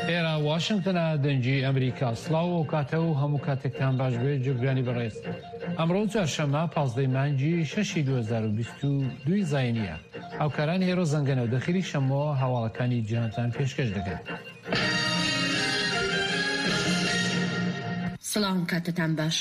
ئێرە واشنگتنە دەنجی ئەمریکا سڵاو و کاتە و هەموو کاتێکتان باش بێت جوگرانی بەڕێز. ئەمڕۆ چوارشەممە 15 مانگی 6 2022 زاینیە. هاوکاران هێرۆ زەنگەنە و دەخیری شەمەوە هەواڵەکانی جیهانتان پێشکەش دەکەن. سڵاو کاتتان باش.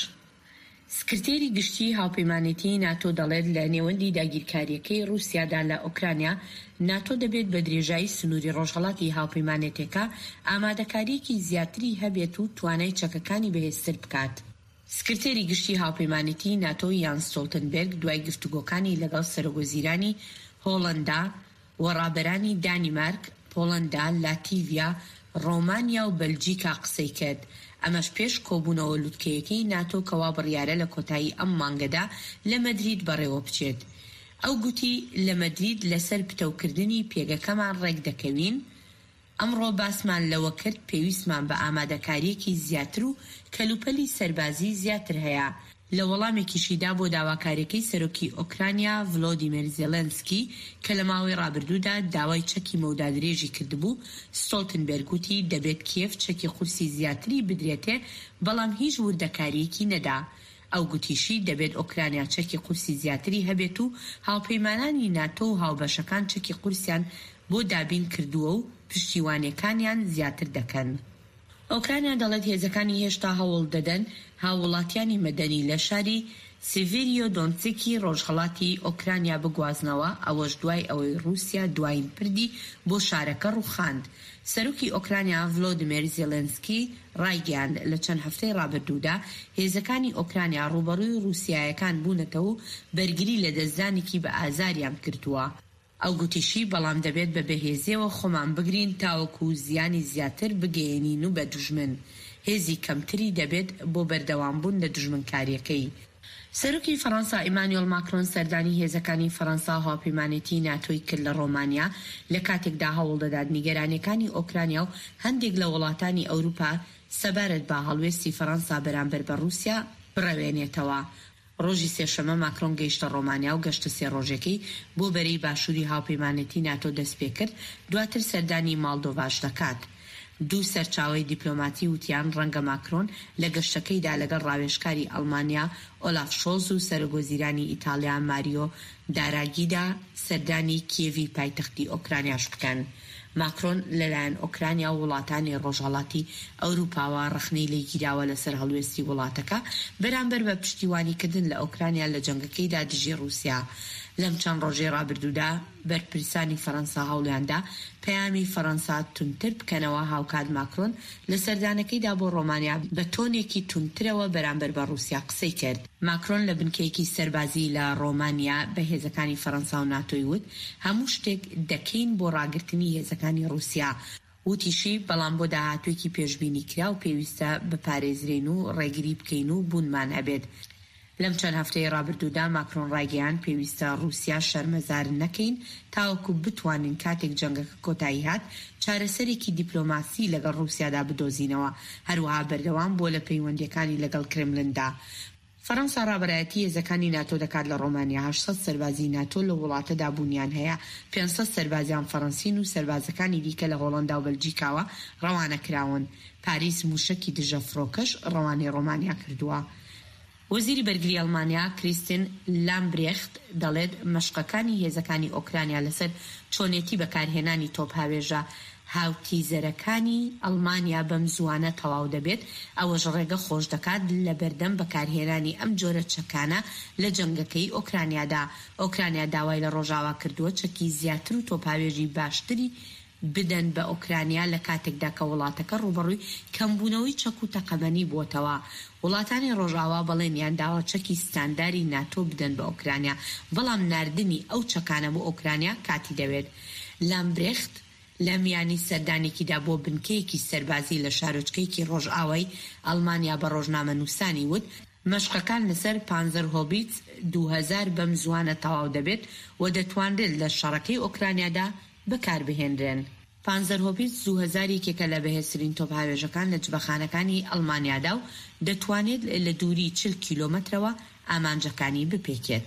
سکرتێری گشتی هاوپەیمانێتی ناتۆ دەڵێت لە نێوەندی داگیرکاریەکەی رووسیادا لە ئوکرانیا ناتۆ دەبێت بە درێژایی سنووری ڕۆژهەڵاتی هاوپەیمانێتەکە ئامادەکاریەکی زیاتری هەبێت و توانای چەکەکانی بەهێزتر بکات. سکرتێری گشتی هاوپەیمانێتی ناتۆ یان ستۆلتنبێرگ دوای گفتوگۆکانی لەگەڵ سەرۆگۆزیرانی هۆڵەندا و ڕابەرانی دانیمارک، پۆڵەندا، لاتیڤیا، ڕۆمانیا و بەلجیکا قسەی کرد. ئەمەش پێش کۆبوونەوە لووتکەیەکەی ناتۆ کەوا بڕیارە لە کۆتایی ئەم مانگەدا لە مەدرید بەڕێوە بچێت. ئەو گوتی لە مەدرید لەسەر پتەوکردنی پێگەکەمان ڕێک دەکەوین. ئەمڕۆ باسمان لەوە کرد پێویستمان بە ئامادەکاریەکی زیاتر و کەلوپەلی سەربازی زیاتر هەیە. لە وەڵامێکیشیدا بۆ داواکاریەکەی سەرۆکی ئۆکرانیا ڤلۆدیمیر زێلێنسکی کە لە ماوەی ڕابردوودا داوای چەکی مەودادرێژی کردبوو، ستۆلتنبێرگ گوتی دەبێت کیێف چەکی قورسی زیاتری بدرێتێ بەڵام هیچ وردەکاریەکی نەدا. ئەو گوتیشی دەبێت ئۆکرانیا چەکی قورسی زیاتری هەبێت و هاوپەیمانانی ناتۆ و هاوبەشەکان چەکی قورسیان بۆ دابین کردووە و پشتیوانیەکانیان زیاتر دەکەن. ئۆکرانیا دەڵێت هێزەکانی هێشتا هەوڵ دەدەن هاوڵاتیانی مەدەنی لە شاری سیڤێریۆ دۆنتسکی ڕۆژهەڵاتی ئۆکرانیا بگوازنەوە، ئەوەش دوای ئەوەی رووسیا دوایین پردی بۆ شارەکە ڕووخاند. سەرۆکی ئۆکرانیا ڤلۆدیمیر زێلێنسکی ڕایگەیاند لە چەند هەفتەی ڕابردوودا هێزەکانی ئۆکرانیا ڕوبەڕووی رووسیایەکان بوونەتەوە و بەرگری لە دەستدانێکی بە ئازاریان کردووە. ئەو گوتیشی بەڵام دەبێت بە بەهێزیەوە خۆمان بگرین تاوەکو زیانی زیاتر بگەێنین و بە دوژمن. هێزی کەمتری دەبێت بۆ بەردەوامبوون لە دوژمنکاریەکەی. سەرۆکی فەڕەنسا ئیمانوئێل ماکرۆن سەردانی هێزەکانی فەڕەنسا هاوپەیمانێتی ناتۆی کرد لە ڕۆمانیا لە کاتێکدا هەوڵ دەدات نیگەرانیەکانی ئۆکرانیا و هەندێک لە وڵاتانی ئەوروپا سەبارەت بە هەڵوێستی فەڕەنسا بەرامبەر بە رووسیا بڕەوێنێتەوە. ڕۆژی سێشەمە ماکرۆن گەیشتە ڕۆمانیا و گەشتە سێ ڕۆژێکی بۆ بەرەی باشووری هاوپەیمانێتی ناتۆ دەست پێ کرد، دواتر سەردانی ماڵدۆڤاش دەکات. دوو سەرچاوەی دیپلۆماتی وتیان ڕەنگە ماکرۆن لە گەشتەکەیدا لەگەڵ ڕاوێژکاری ئەڵمانیا ئۆلاف شۆلز و سەرۆگۆزیرانی ئیتالیا ماریۆ داراگیدا سەردانی کیێڤی پایتەختی ئۆکرانیاش بکەن. ماکرۆن لەلایەن ئۆکرانیا و وڵاتانی ڕۆژهەڵاتی ئەوروپاوە ڕخنەی لێگیراوە لەسەر هەڵوێستی وڵاتەکە بەرامبەر بە پشتیوانیکردن لە ئۆکرانیا لە جەنگەکەیدا دژی رووسیا. لەم چەند ڕۆژەی ڕابردوودا بەرپرسانی فەڕەنسا هەوڵیاندا پەیامی فەڕەنسا تونتر بکەنەوە هاوکات ماکرۆن لە سەردانەکەیدا بۆ ڕۆمانیا بە تۆنێکی تونترەوە بەرامبەر بە رووسیا قسەی کرد. ماکرۆن لە بنکەیەکی سەربازی لە ڕۆمانیا بە هێزەکانی فەڕەنسا و ناتۆی وت هەموو شتێک دەکەین بۆ ڕاگررتنی هێزەکانی رووسیا. وتیشی بەڵام بۆ داهاتوێکی پێشبینی کرا و پێویستە بپارێزرێن و ڕێگری بکەین و بوونمان هەبێت. لەم چەند هەفتەی ڕابردوودا ماکرۆن ڕایگەیان پێویستە رووسیا شەرمەزار نەکەین تاوەکو بتوانین کاتێک جەنگەکە کۆتایی هات چارەسەرێکی دیپلۆماسی لەگەڵ رووسیادا بدۆزینەوە، هەروەها بەردەوام بۆ لە پەیوەندیەکانی لەگەڵ کرملندا. فەڕەنسا ڕابەرایەتی هێزەکانی ناتۆ دەکات لە ڕۆمانیا. 800 سەربازی ناتۆ لە وڵاتەدا بوونیان هەیە، 500 سەربازیان فەڕەنسین و سەربازەکانی دیکە لە هۆڵەندا و بەلجیکاوە ڕەوانە کراون. پاریس موشەکی دژە فڕۆکەش ڕەوانەی ڕۆمانیا کردووە. وەزیری بەرگری ئەڵمانیا کریستین لامبرێخت دەڵێت مەشقەکانی هێزەکانی ئۆکرانیا لەسەر چۆنێتی بەکارهێنانی تۆپ هاوێژە هاوتیزەرەکانی ئەڵمانیا بەم زوانە تەواو دەبێت، ئەوەش ڕێگە خۆش دەکات لە بەردەم بەکارهێنانی ئەم جۆرە چەکانە لە جەنگەکەی ئۆکرانیادا. ئۆکرانیا داوای لە ڕۆژاوا کردووە چەکی زیاتر و تۆپ هاوێژی باشتری بدەن بە ئۆکرانیا لە کاتێکدا کە وڵاتەکە ڕوبەڕووی کەمبوونەوەی چەک و تەقەمەنی بۆتەوە. وڵاتانی ڕۆژاوا بەڵێنیان داوە چەکی ستانداری ناتۆ بدەن بە ئۆکرانیا، بەڵام ناردنی ئەو چەکانە بۆ ئۆکرانیا کاتی دەوێت. لامبرێخت لە میانی سەردانێکیدا بۆ بنکەیەکی سەربازی لە شارۆچکەیەکی ڕۆژئاوای ئەڵمانیا بە ڕۆژنامە نووسانی وت مەشقەکان لەسەر پانزەر هۆبیت 2000 بەم زوانە تەواو دەبێت و دەتوانرێت لە شەڕەکەی ئۆکرانیادا بەکاربهێنرێن. پانزەر هۆبیت 2000 یەکێکە لە بەهێزترین تۆپ هاوێژەکان لە جبەخانەکانی ئەڵمانیادا و دەتوانێت لە دووری 40 کیلۆمەترەوە ئامانجەکانی بپێکێت.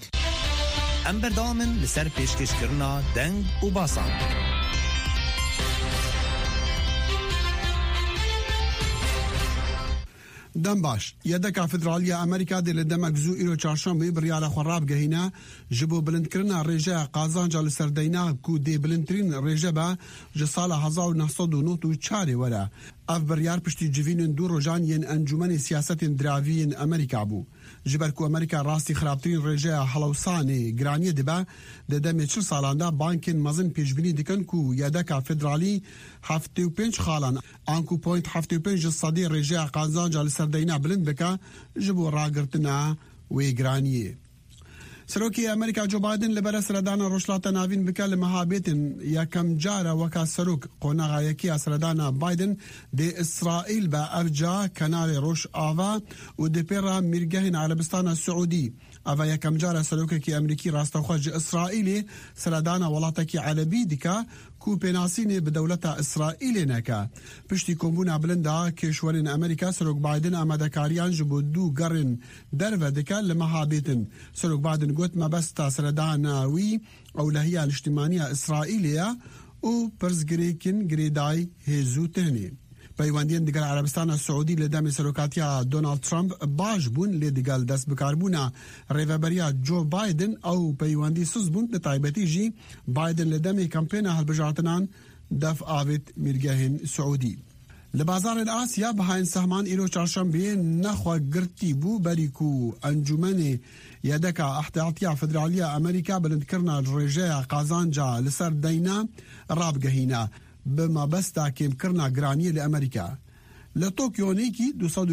ئەم بەردەوامن لەسەر پێشکەشکردنا دەنگ و باسان. دم باش یدکا فدرالیه امریکا دل دمک زو ایرو چهارشنبه بریال خراب گهینا جبو بلندکرنا رژه قازانجا لسردینا کو دی بلندترین رژه با جسال 1994 وره اف بریار پشتی جوینن دو روجان ین انجمن سیاست دراوین امریکا بو جبر کو امریکا راستی خرابترین رژه حلوسانی گرانی دبا ددم 4 سالاندا بانکن مزن پیشبینی دکن کو یدکا فدرالی 75 خالان انکو پوینت 75 صدی رژه قازانجا لسردینا بلند بکا جبو راگرتنا وی گرانیه سروکی امریکا جو بایدن لبر سردانا روشلاتا ناوین بکا لمهابیتن یکم جارا وکا سروک قوناغا یکی سردانا بایدن دی اسرائیل با ارجا کنال روش آوا و دی پیرا مرگهن عربستان السعودی اوه یکم جارا سروکی که امریکی راستوخوش اسرائیلی سردانا ولاتا عربی دیکا کو پیناسین به دولت اسرائیل نکا پشتی کمبونا بلندا کشورین امریکا سروک بایدن آماده کاریان جبو دو گرن در و دکا لمهابیتن سروک بایدن گوت مبستا سرداناوی اولهیه الاجتماعیه اسرائیلیه و پرزگریکن گریدای هزو تهنی پیوندین دیگر عربستان السعودی لدم سروکاتیا دونالد ترامپ باش بون لدیگل دست بکاربونا ریوبریا جو بایدن او پیوندی سوز بون لطایبتی جی بایدن لدم کمپین هلبجارتنان دف آوید مرگهن سعودی لبازار آسیا بهاین سهمان ایرو چهارشنبه نخوا گرتی بو بریکو انجمن یدکا احتیاطیه فدرالیه امریکا بلند کرنا رژه قازانجا لسر دینا راب گهینا بما بستا کم کرنا گرانی لامریکا لطوکیو نیکی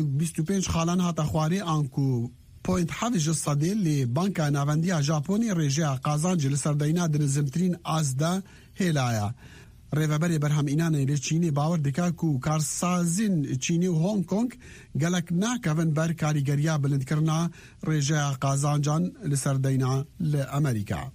225 خالان هاتا خواری آنکو پوینت حویج صدی لبانکا ناوندی ژاپنی رژه قازانج لسردینا دنزمترین آزدا هیلایا ریوبری برهم اینانه لچینی باور دکا کو کارسازین چینی و هونگ کنگ گلک ناکون بر کاریگریا بلند کرنا رژه قازانجان لسردینا لامریکا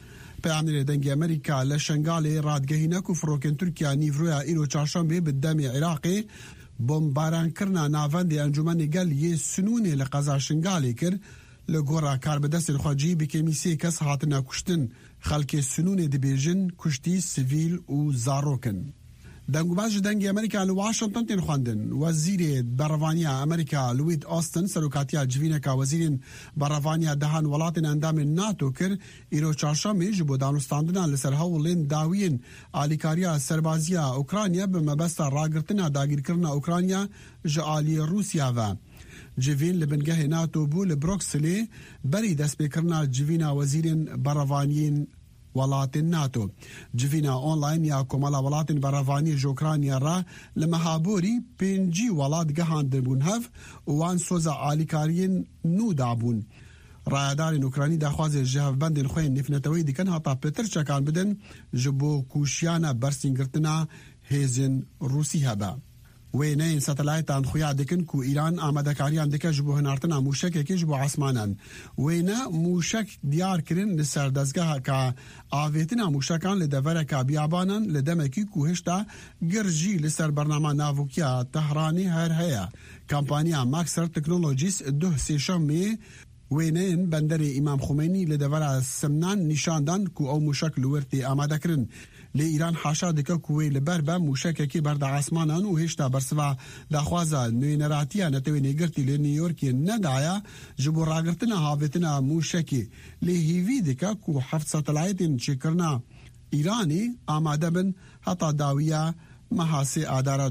پیامنی دنگ امریکا لشنگال رادگهینا کو فروکن ترکیه نیورویا ایرو چهارشنبه بدم عراقی بمباران کرنا ناوند انجمن گل ی سنون لقزا شنگالی کر لگورا کار بدست الخواجی بکمیسی کس هاتنا کشتن خلک سنون دبیجن کشتی سیویل و زاروکن دنگو باج دنگ امریکا لواشنطن تن خواندن وزیر بروانیا امریکا لوید آستن سروکاتیا جوینکا وزیرین بروانیا دهان ولاتن اندام ناتو کر ایرو چهارشنبه جبو دانستاندنا لسر هولین داوین آلیکاریا سربازیا اوکرانیا به مبستا راگرتنا داگیر کرنا اوکرانیا جعالی روسیا و جوین لبنگه ناتو بو لبروکسلی بری دست بکرنا جوینا وزیرین بروانیین ولات ناتو جوینا اونلاین یا کمالا ولات بروانی جوکرانیا را لمهابوری پنجی ولات گهاند بونهف وان سوزا آلیکارین نو دابون رایدارین اوکرانی دخواز جهف بندین خوین نفنتوی دیکن هاتا پتر چکان بدن جبو کوشیانا برسینگرتنا هیزن روسی هبا وینین ساتلایتان خویا دکن کو ایران آماده کاریان دکه جبو هنارتنا موشک که جبو عثمانان وینا موشک دیار کرن لسر دزگاه که آویتنا موشکان لدوره که بیابانان لدمکی کوهشتا گرجی لسر برنامه ناوکیا تهرانی هر هیا کمپانیا ماکسر تکنولوژیس 2 سیشمی وینین بندر امام خمینی لدوره سمنان نشاندان کو او موشک لورتی آماده کرن لإيران حاشا دكا كوي لبربا موشككي برد عسمانان وهشتا برسوا دخوازا نوينراتيا نتوي نيگرتي لنيويوركي ندعيا جبو راگرتنا هافتنا موشكي لهيوي دكا كو حفت ساتلايتين چكرنا إيراني آماده بن حتا داويا محاسي آدارا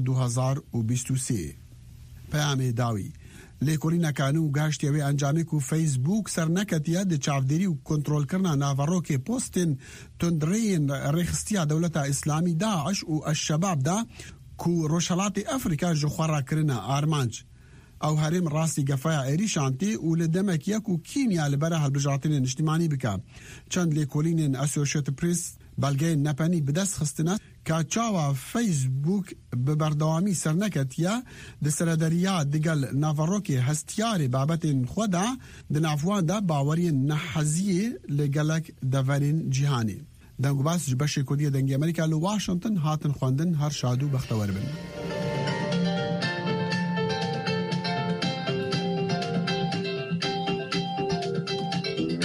2023 پیام داوي لیکولینا کانو گاشتی وی انجامی کو فیسبوک سر نکتیا د چاودری و کنترول کرنا ناورو که پوستن تندرین رخستیا دولت اسلامی داعش و الشباب دا کو روشلات افریقا جو خورا کرنا آرمانج او هرم راستی گفایا ایری شانتی و لدمکیا کو کینیا لبره هلبجاتین اجتماعی بکا چند لیکولین اسوشیت پریس بلگین نپنی بدست خستنا که چاوا فیسبوک ببردوامی سرنکتیا د سردریا دگل ناوروکی هستیاری بابتین خودا د نافوان دا باوری نحزی لگلک دورین جهانی دنگو باس جبشی کودی دنگی امریکا لو واشنطن هاتن خواندن هر شادو بختور بن